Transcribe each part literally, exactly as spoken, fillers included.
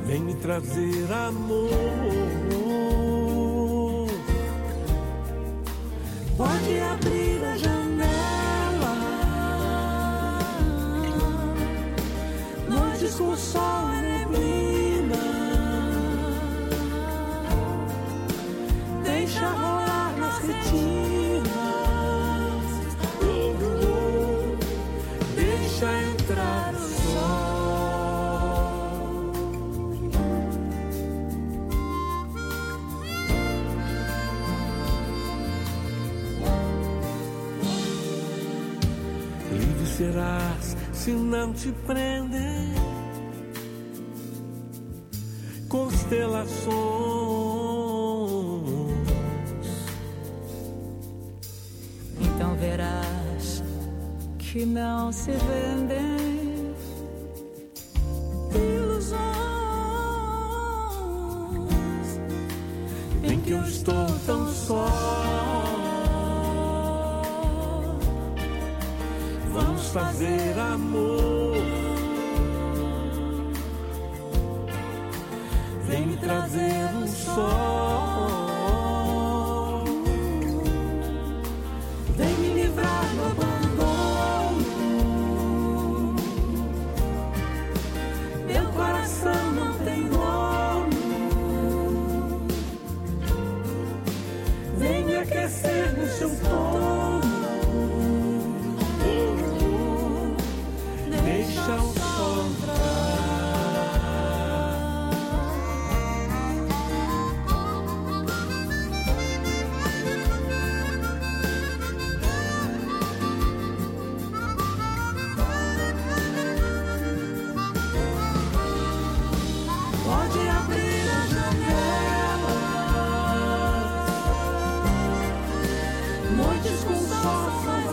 vem me trazer amor. Pode abrir a janela, noites com sol e neblina, deixa rolar nas retinas, oh, oh, oh, deixa entrar o sol. Livre serás se não te prender constelações. Então verás que não se vendem ilusões em que eu estou tão só. Vamos fazer amor, vem me trazer um sol, vem me livrar do abandono. Meu coração não tem dono, vem me aquecer no seu povo. Deixa o sol entrar. Pode abrir a janela, noites com sol mais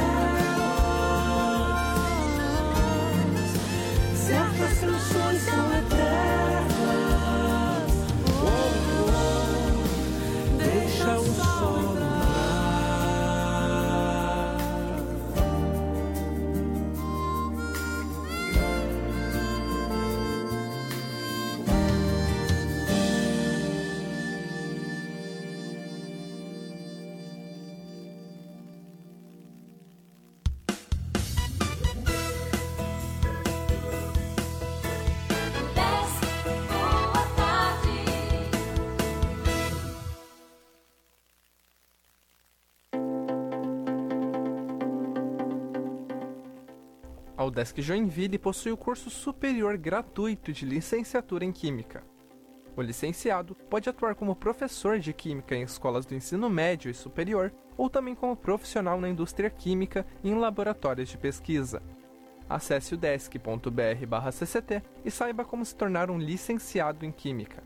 belas, certas canções são eternas, oh, oh, deixa o sol entrar. A UDESC Joinville possui o curso superior gratuito de licenciatura em Química. O licenciado pode atuar como professor de Química em escolas do ensino médio e superior, ou também como profissional na indústria química e em laboratórios de pesquisa. Acesse udesc ponto br barra C C T e saiba como se tornar um licenciado em Química.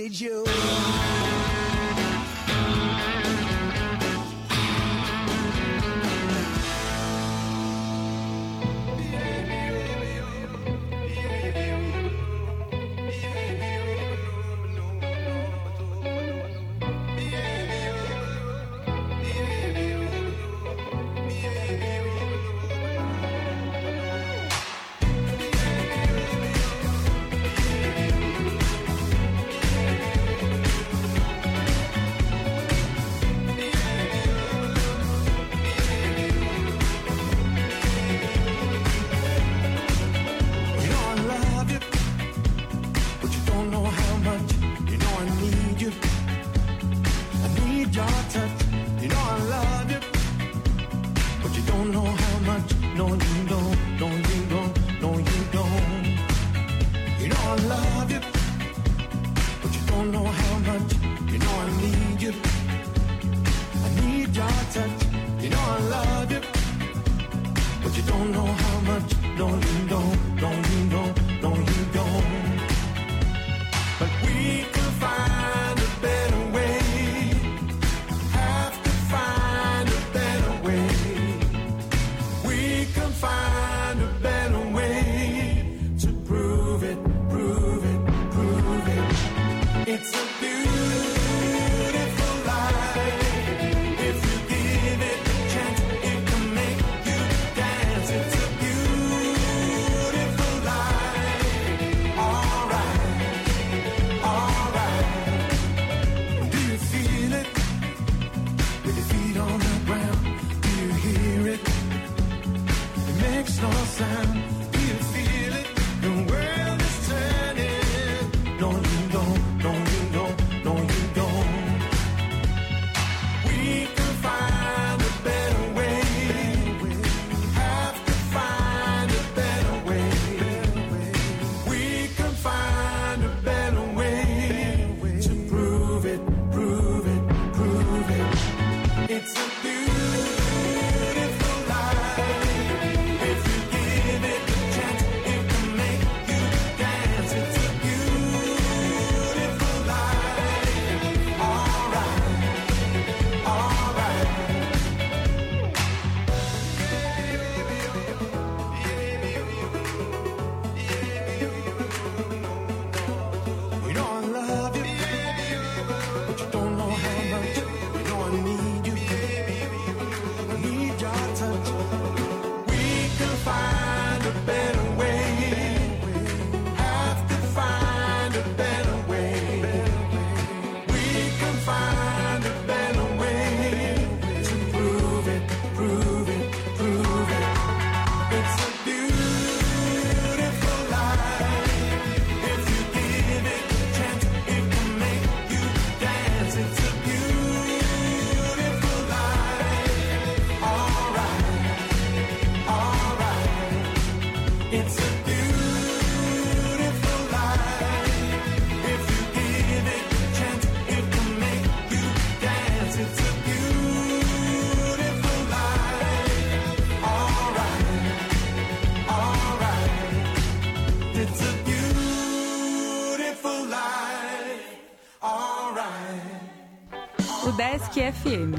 need you. Desk F M.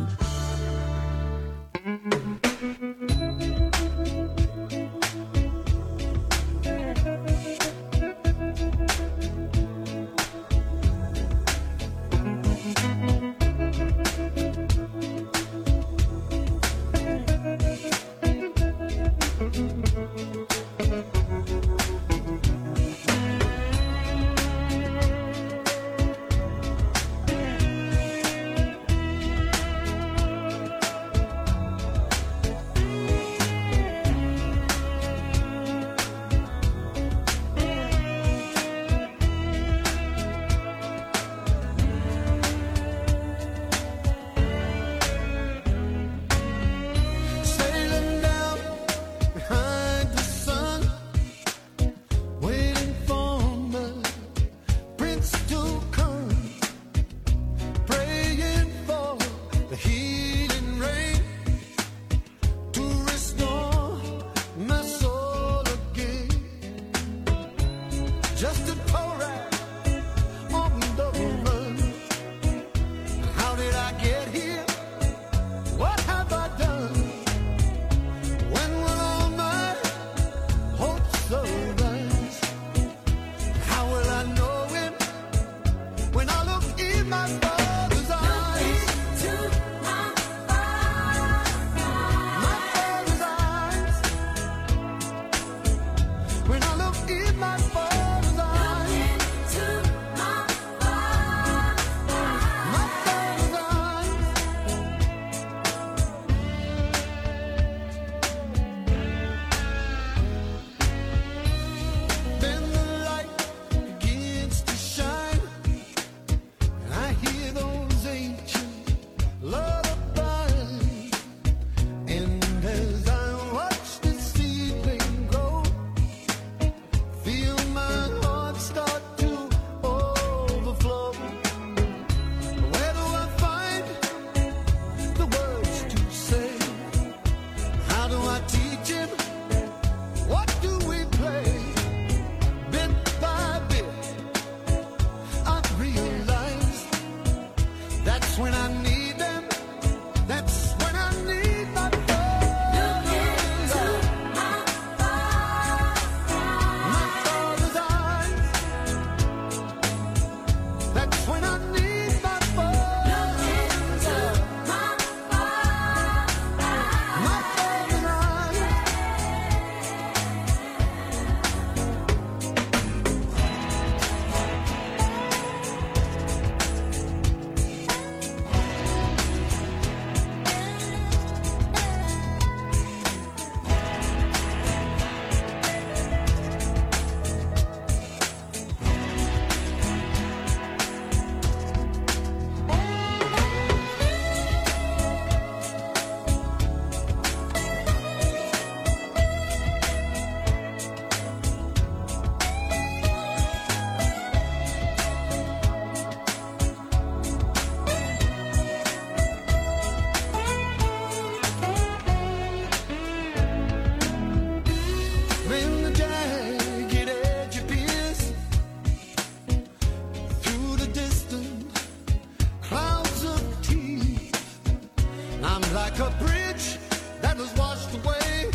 like a bridge that was washed away.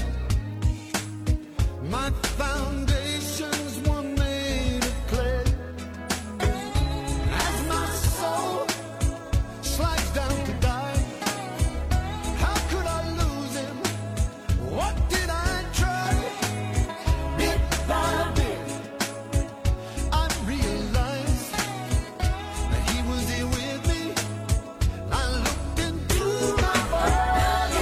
My foundations were made of clay. As my soul slides down to die, how could I lose him? What did I try? Bit by bit, I realized that he was here with me. I looked into my eyes.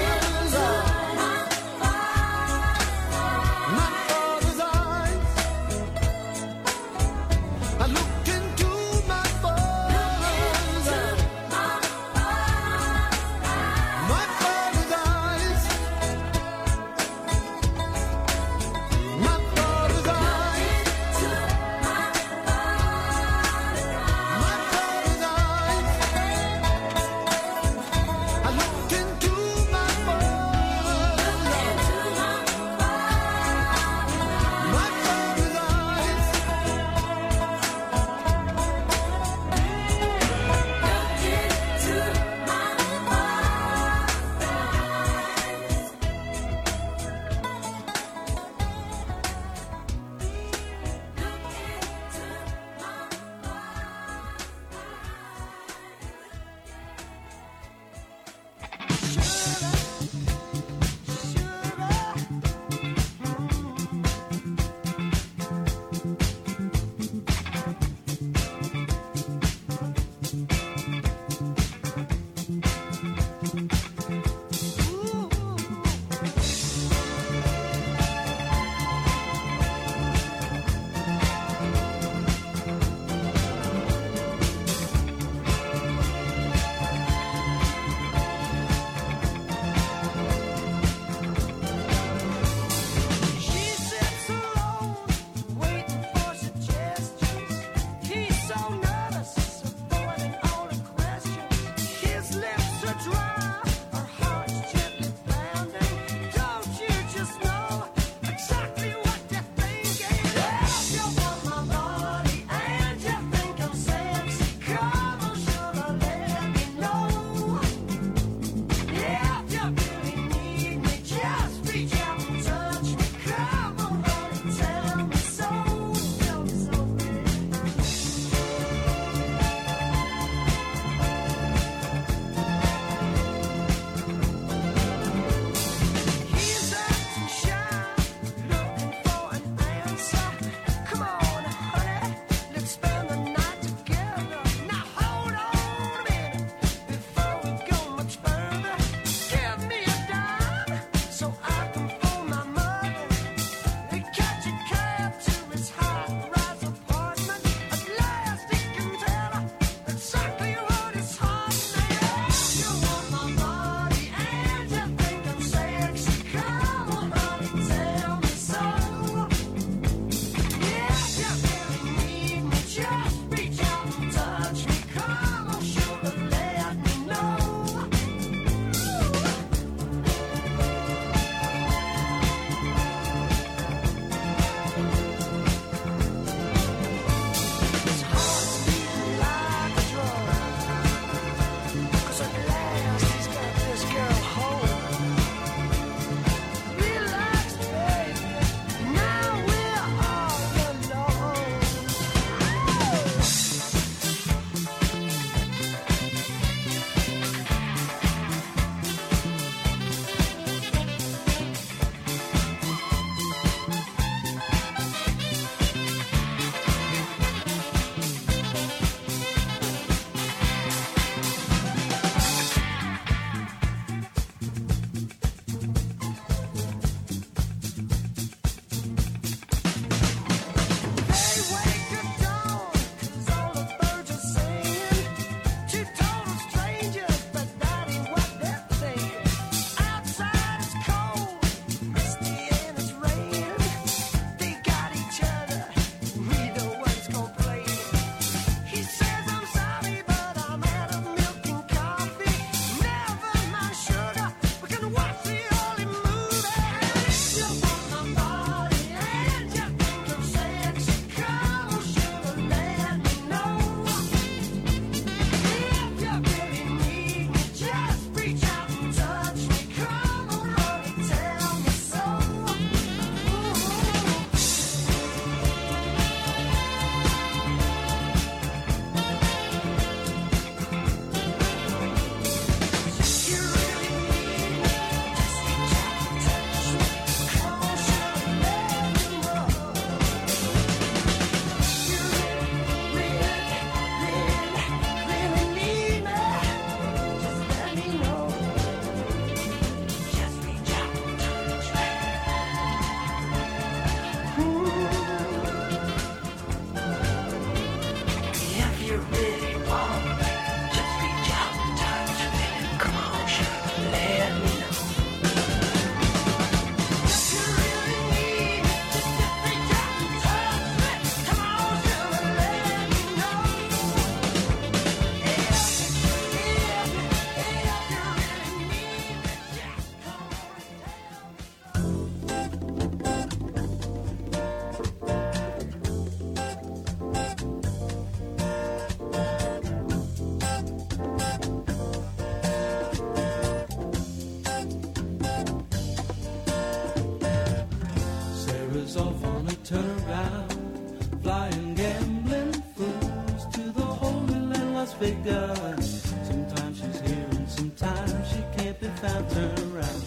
found, turn around.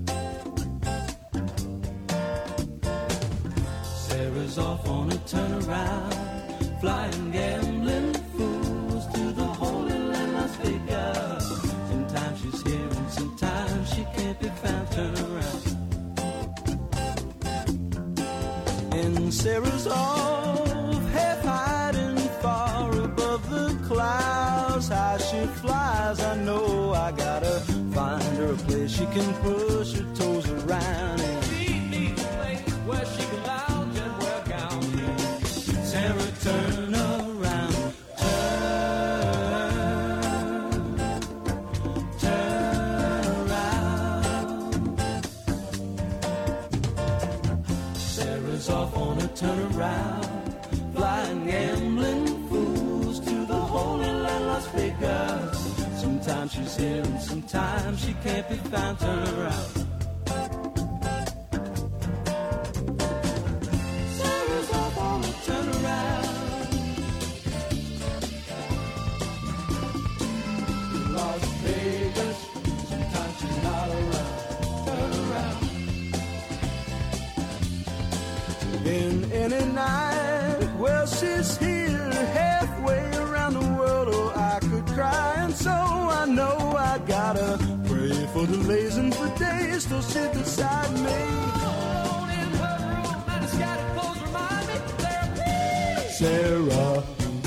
Sarah's off on a turnaround, flying, gambling fools to the Holy Land, Las Vegas. Sometimes she's here and sometimes she can't be found, turn around. And Sarah's off, half hiding far above the clouds. How she flies, I know I gotta find her a place she can push her toes around. And she needs a place where she can lounge and wear gowns. Sarah, turn around, turn, turn around. Sarah's off on a turnaround, flying, gambling fools to the Holy Land, Las Vegas. Sometimes she's here and sometimes she can't be found, turn around. Sarah's off on a turnaround, Las Vegas. Sometimes she's not around, turn around. In any night, well, she's here halfway around the world. Oh, I could cry, and so I know I gotta pray for delays and for days till she beside me. Alone in her room, and a scattered clothes remind me therapy. Sarah,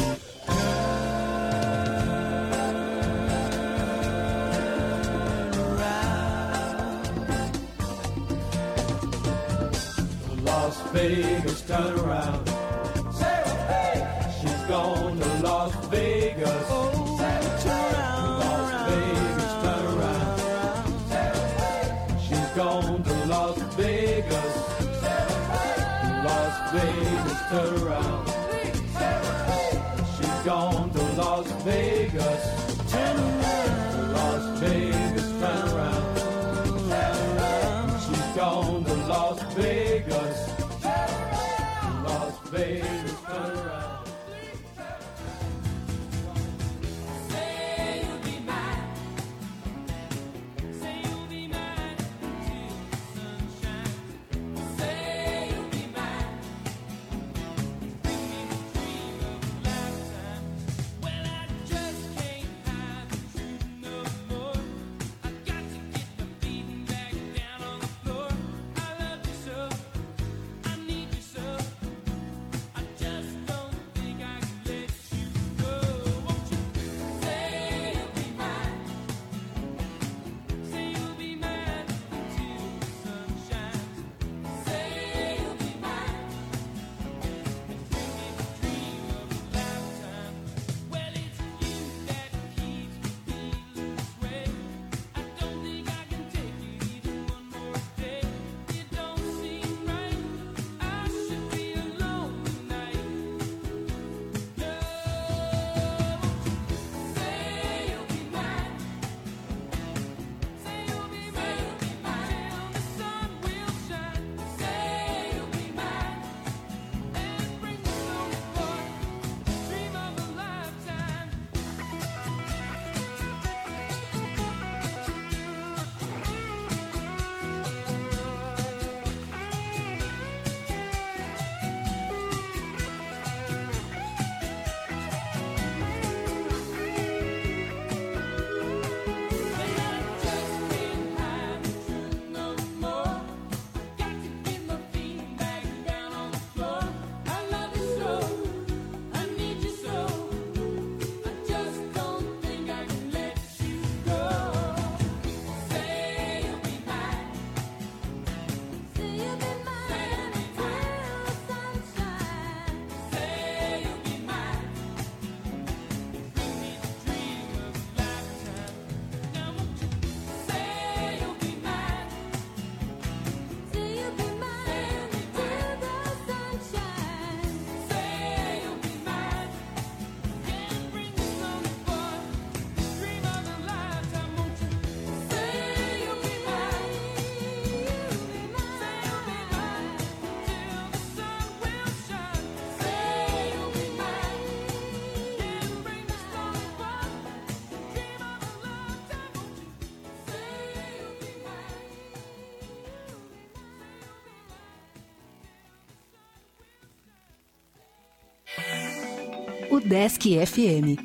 turn around. Las Vegas, turn around. Sarah, hey, she's gone to Las Vegas. Oh, Sarah, turn around. Las Vegas, turn around. Sarah, hey, she's gone to Las Vegas. Las Vegas, turn around. Sarah, hey, she's gone to Las Vegas. Turn around. Las Vegas, turn around. She's gone to Las Vegas. Las Vegas, turn around. Desk F M.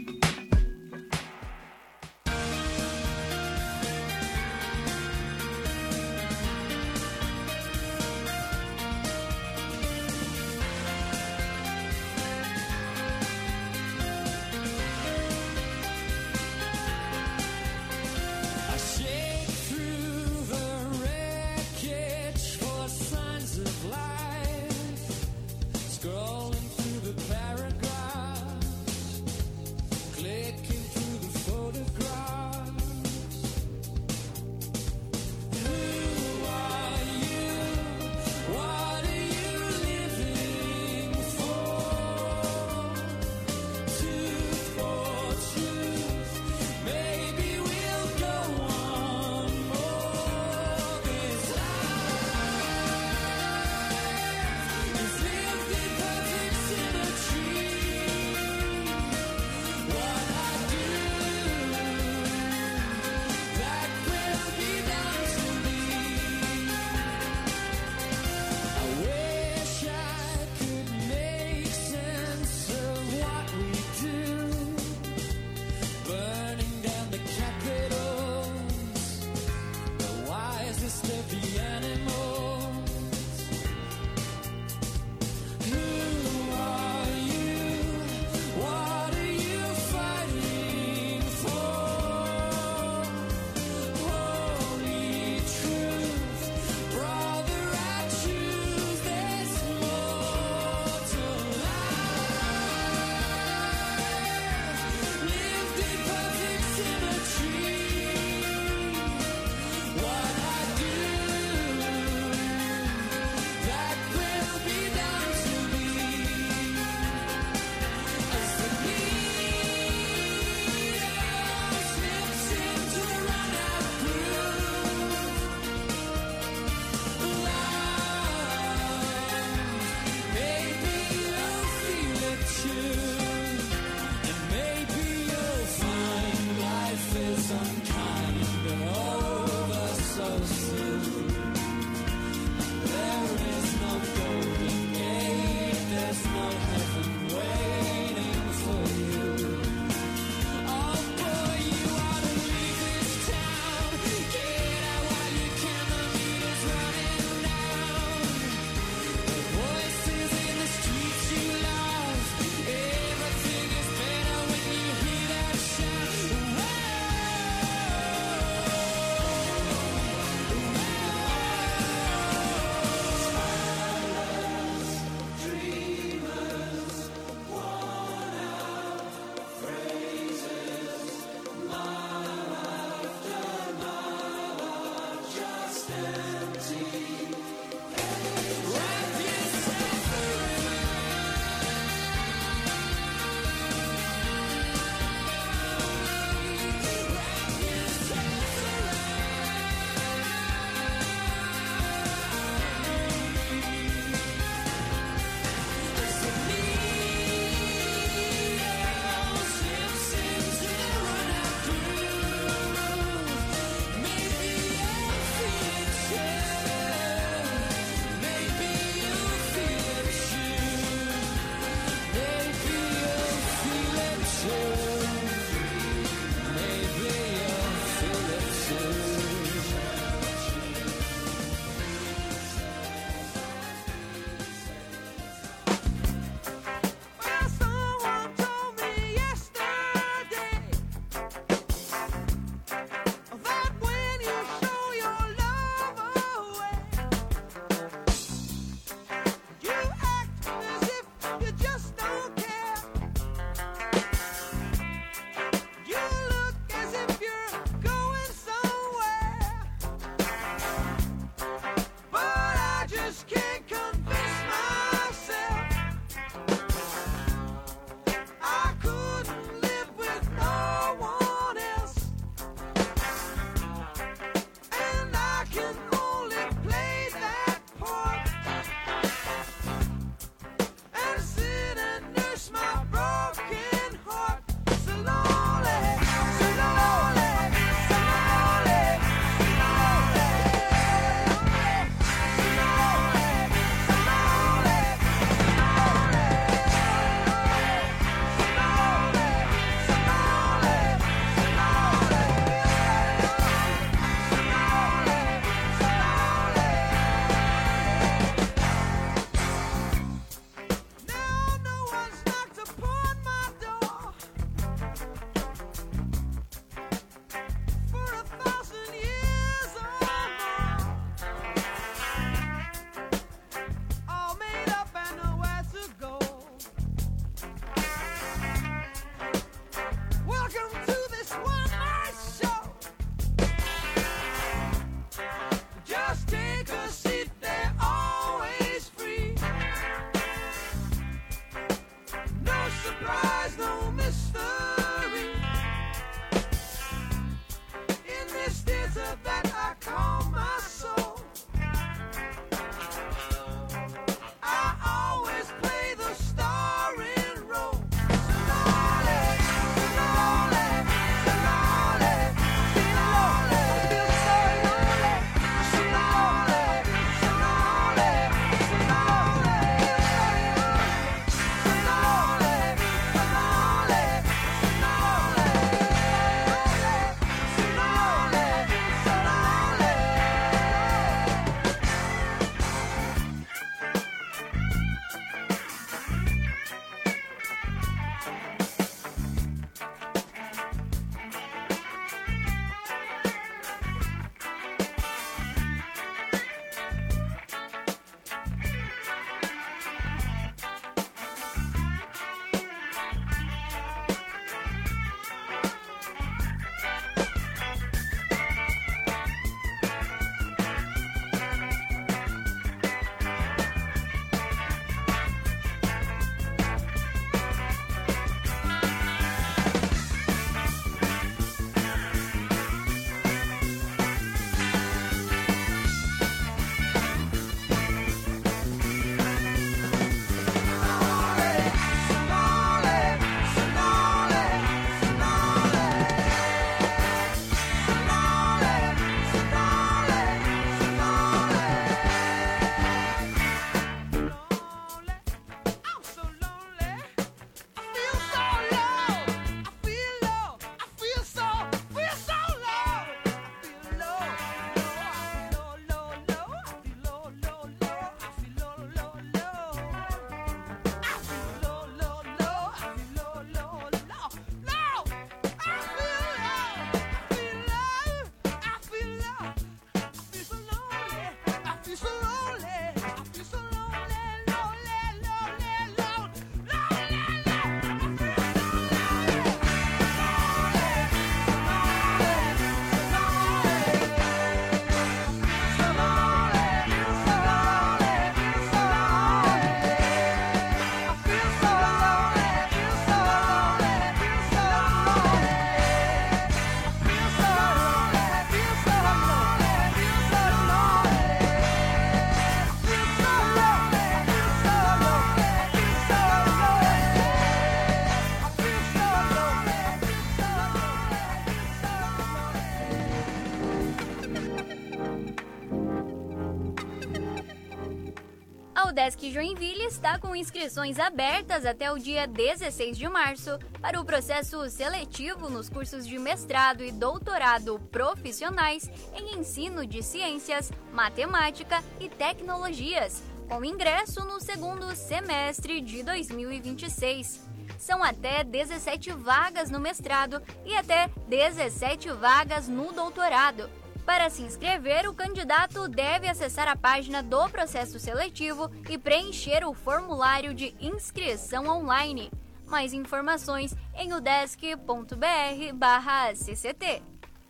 Udesc Joinville está com inscrições abertas até o dia dezesseis de março para o processo seletivo nos cursos de mestrado e doutorado profissionais em ensino de ciências, matemática e tecnologias, com ingresso no segundo semestre de dois mil e vinte e seis. São até dezessete vagas no mestrado e até dezessete vagas no doutorado. Para se inscrever, o candidato deve acessar a página do processo seletivo e preencher o formulário de inscrição online. Mais informações em udesc.br barra CCT.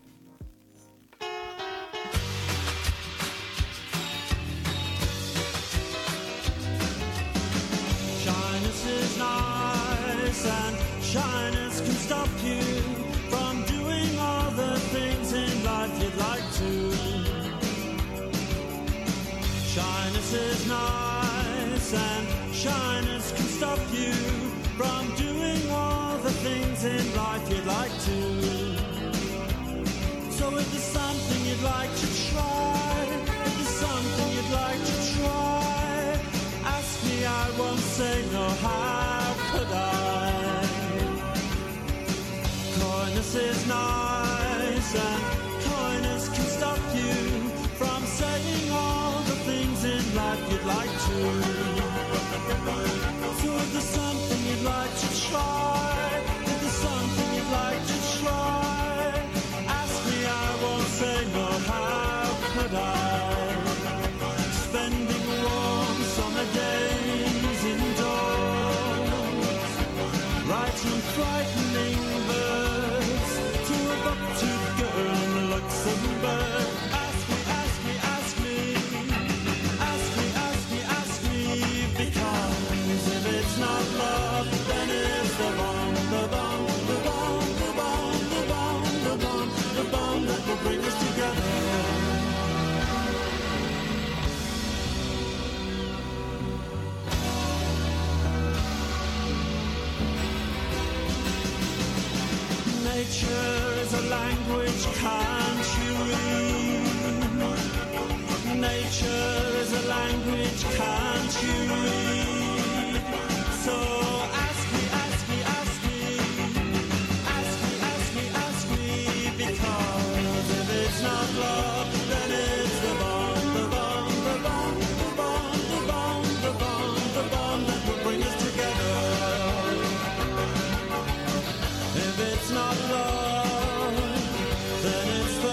Shyness is nice and shyness can stop you from doing all the things in life you'd like to. Shyness is nice and shyness can stop you from doing all the things in life you'd like to. So if there's something you'd like to try, if there's something you'd like to try, ask me, I won't say no, how could I? Coyness is nice and coyness can stop you from saying all the things in life you'd like to. So if there's something you'd like to try, if there's something you'd like to try, ask me, I won't say no, how could I? Spending warm summer days indoors, writing frightening verse to a buck-toothed girl in Luxembourg. Ask me, ask me, ask me, ask me, ask me, ask me, because if it's not love, then it's the bomb, the bomb, the bomb, the bomb, the bomb, the bomb, the bomb that will bring us together. Nature is a language, can't you read? Nature is a language, can't you read? So ask me, ask me, ask me, ask me, ask me, ask me, because if it's not love, then it's the bomb, the bomb, the bomb, the bomb, the bomb, the bomb, the bomb that will bring us together. If it's not love, then it's the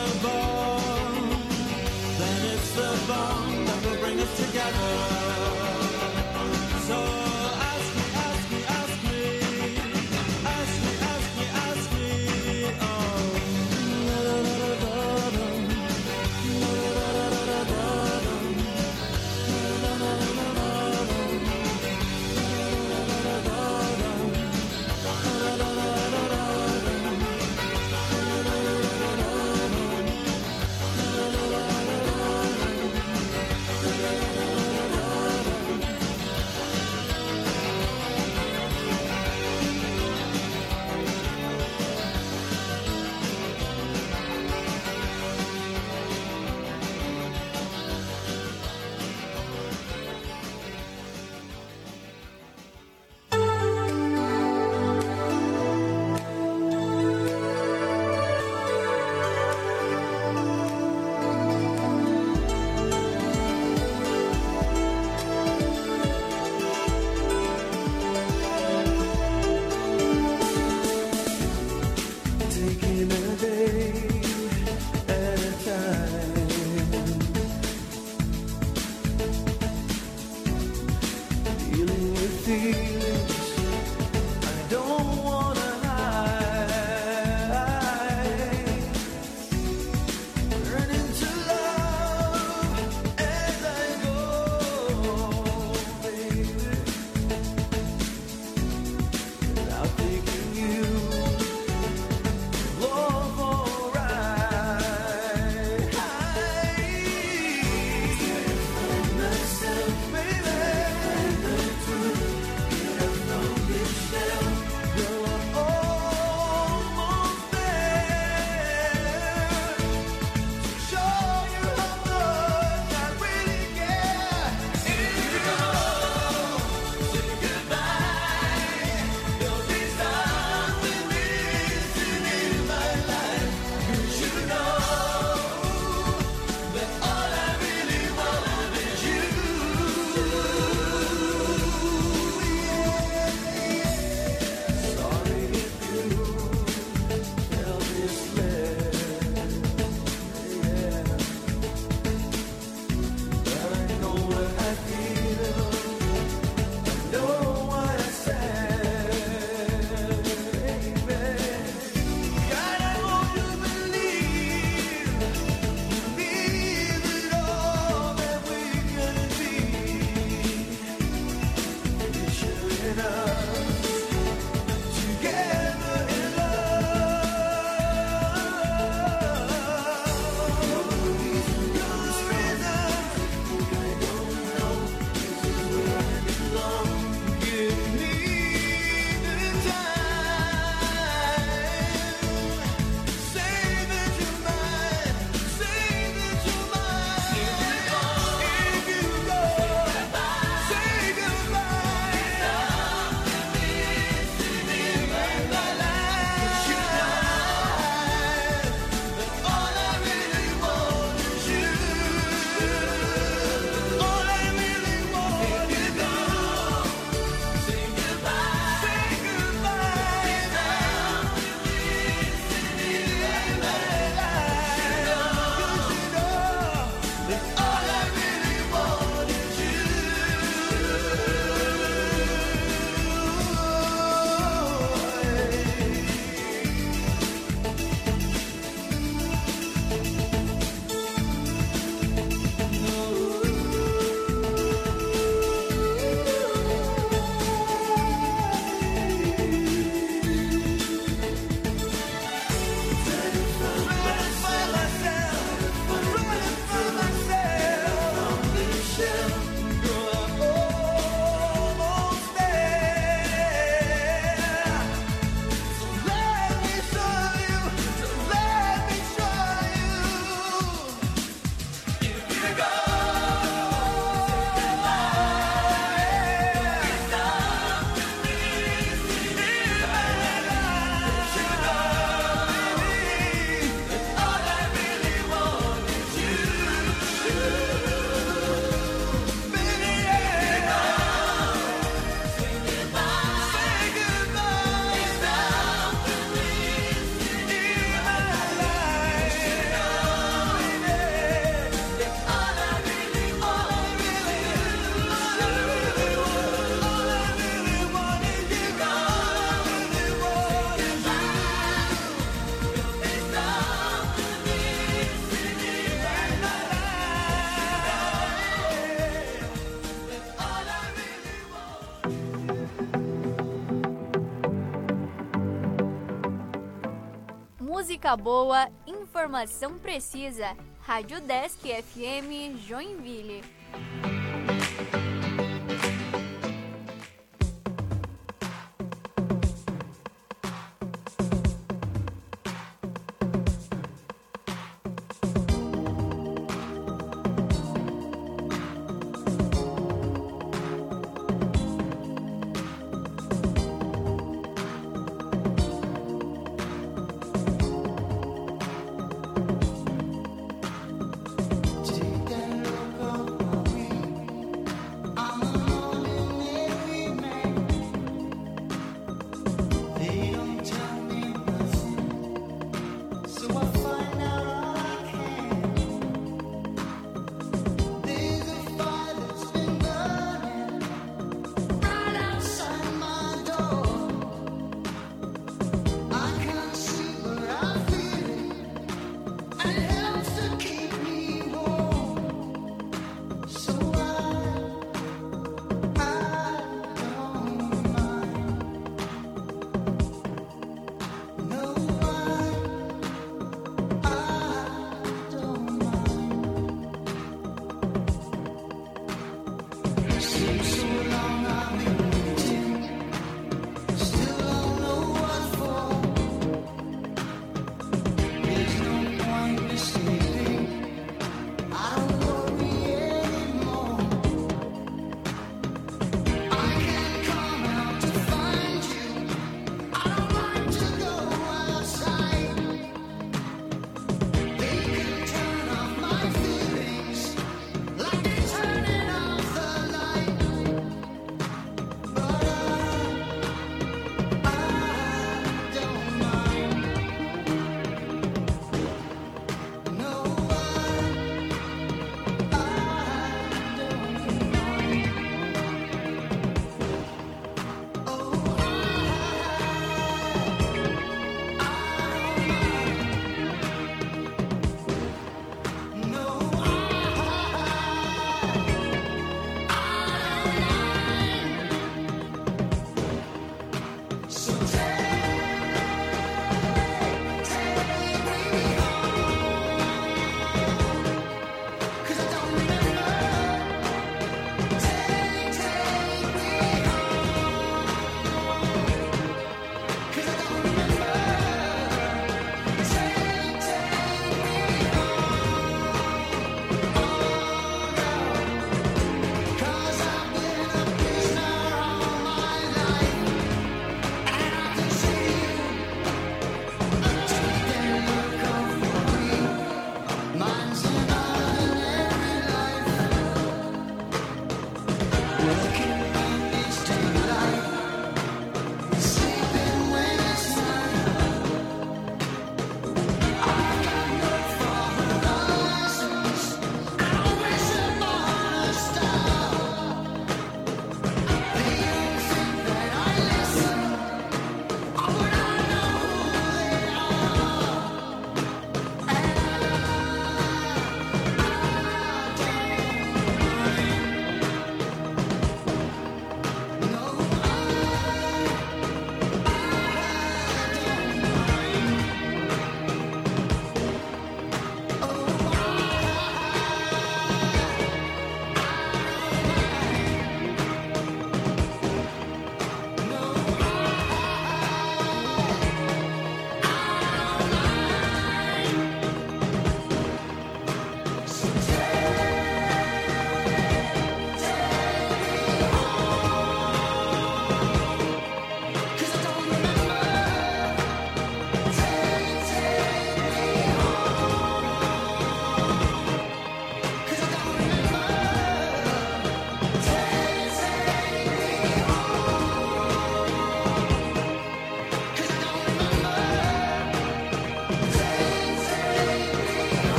música boa, informação precisa. Rádio Desk F M Joinville.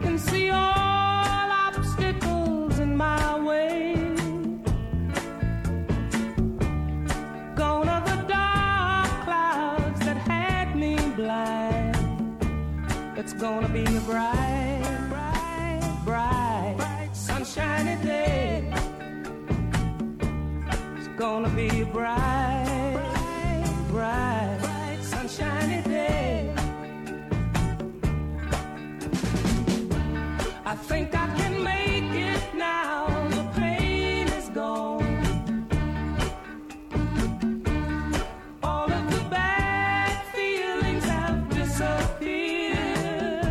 can see all obstacles in my way. Gone are the dark clouds that had me blind. It's gonna be a bright, bright, bright, bright sunshiny day. It's gonna be a bright, bright, bright sunshiny day. I think I can make it now. The pain is gone. All of the bad feelings have disappeared.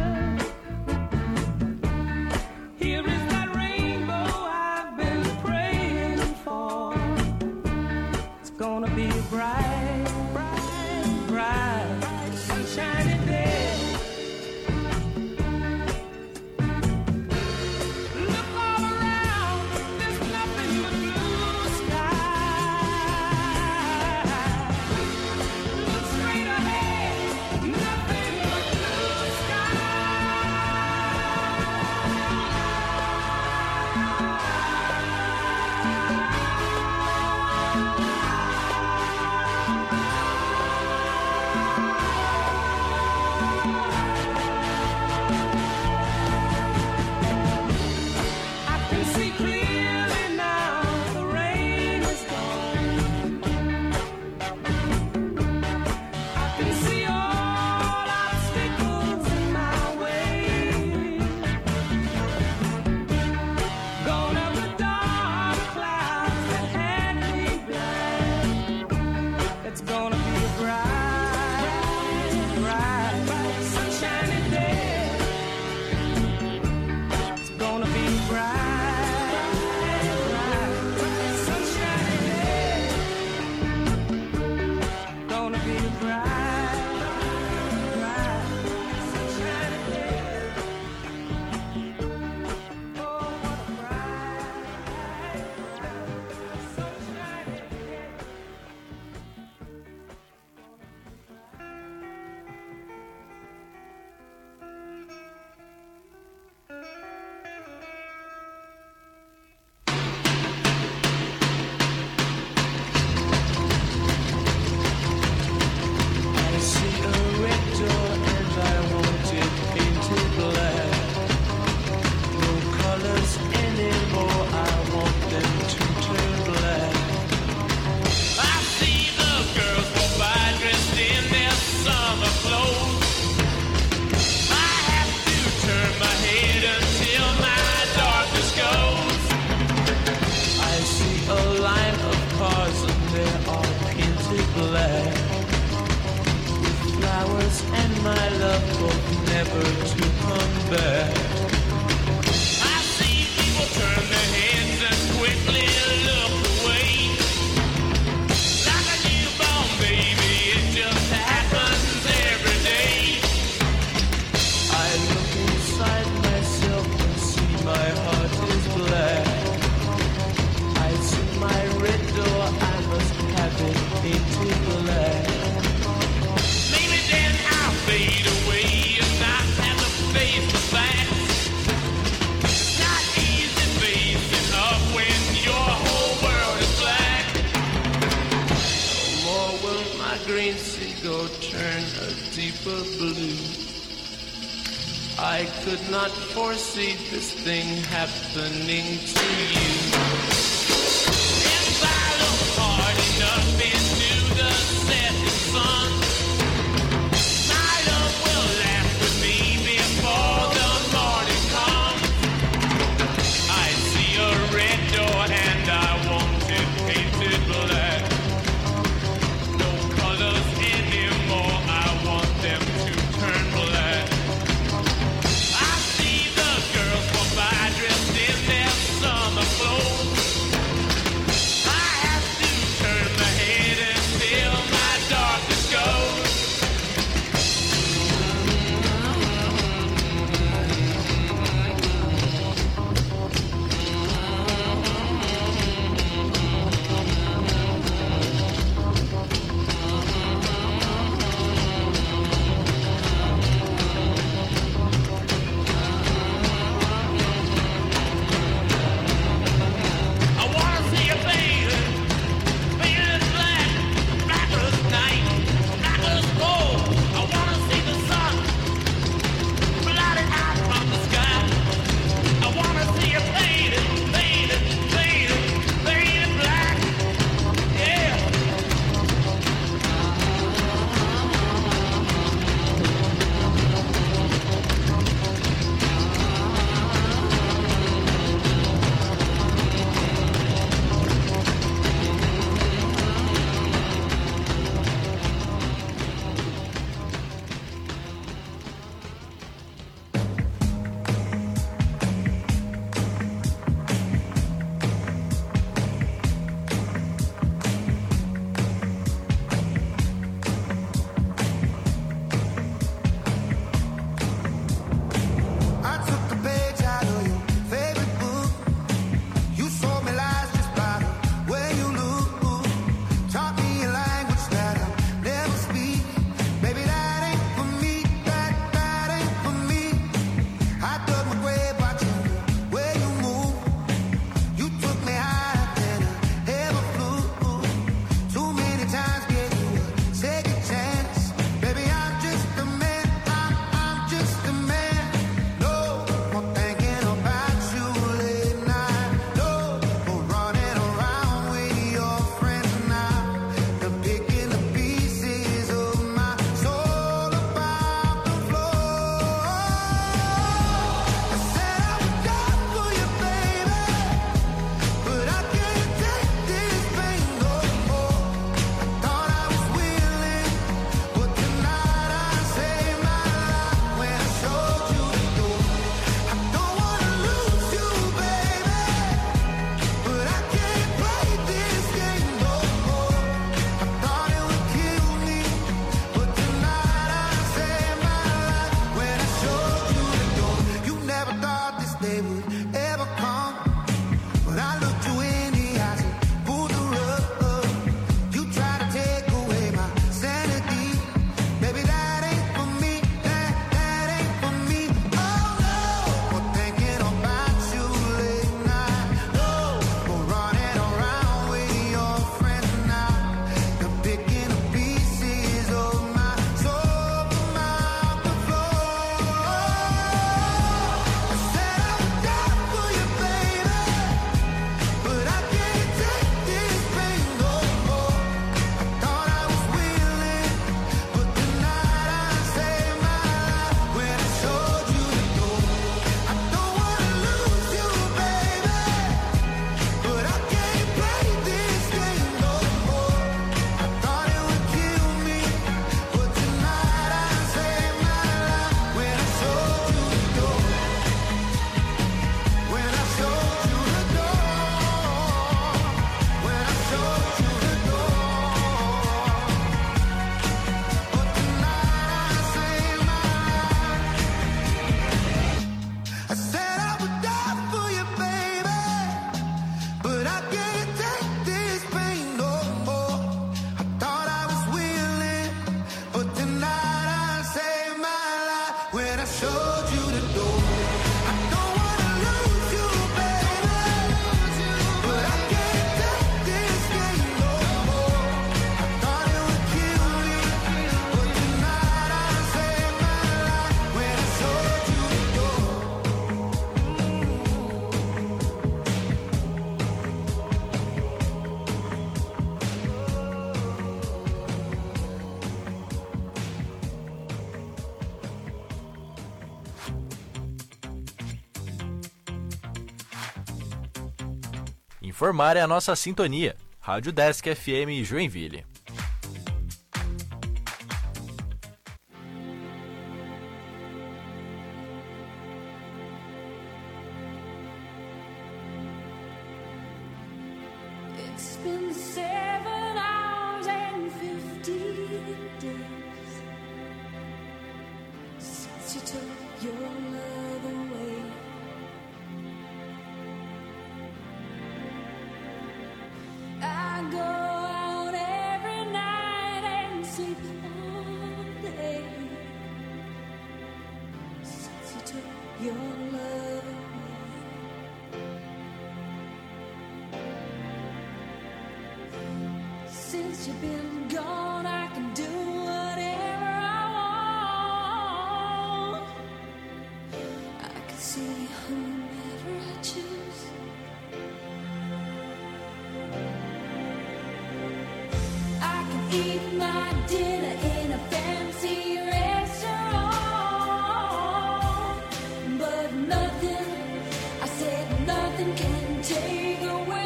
Here is that rainbow I've been praying for. It's gonna be a bright, bright, bright, sunshiny day. Look all around, there's nothing but blue sky. Look straight ahead, nothing but blue I can see clearly now, the rain is gone. I can see all obstacles in my way. Gone are the dark clouds that had me blind. It's gonna be a bright, bright, bright sunshiny day. It's gonna be a bright, bright, bright sunshiny day. Gonna be a bright, bright, sunshiny day. Oh, what a bright, bright, sunshiny day. I see a red door and I want it painted black. No colors anymore, I want them to turn black. I see the girls go by dressed in their summer clothes. I have to turn my head until my darkness goes. I see a line of cars and they are painted black. With flowers and my love both never to come back. I see people turn their heads and quickly look away. Like a newborn baby, it just happens every day. I look inside myself and see my heart is black. I see my red door, I must have it painted black. Maybe then I'll fade away and not have to face the facts. It's not easy facing up when your whole world is black. No more will my green seagull turn a deeper blue. I could not foresee this thing happening to you. If I look hard enough into the setting sun, my love will last with me before the morning comes. I see a red door and I want it painted black. No colors anymore, I want them to turn black. I see the girls go by dressed in their summer clothes. Informar é a nossa sintonia. Rádio Desk F M Joinville. It's been seven hours and fifty days since you took your love away. I go out every night and sleep all day since you took your love away. Since you've been gone, I can do whatever I want. I can see whomever I choose. I can eat my dinner in a fancy restaurant, but nothing, I said nothing can take away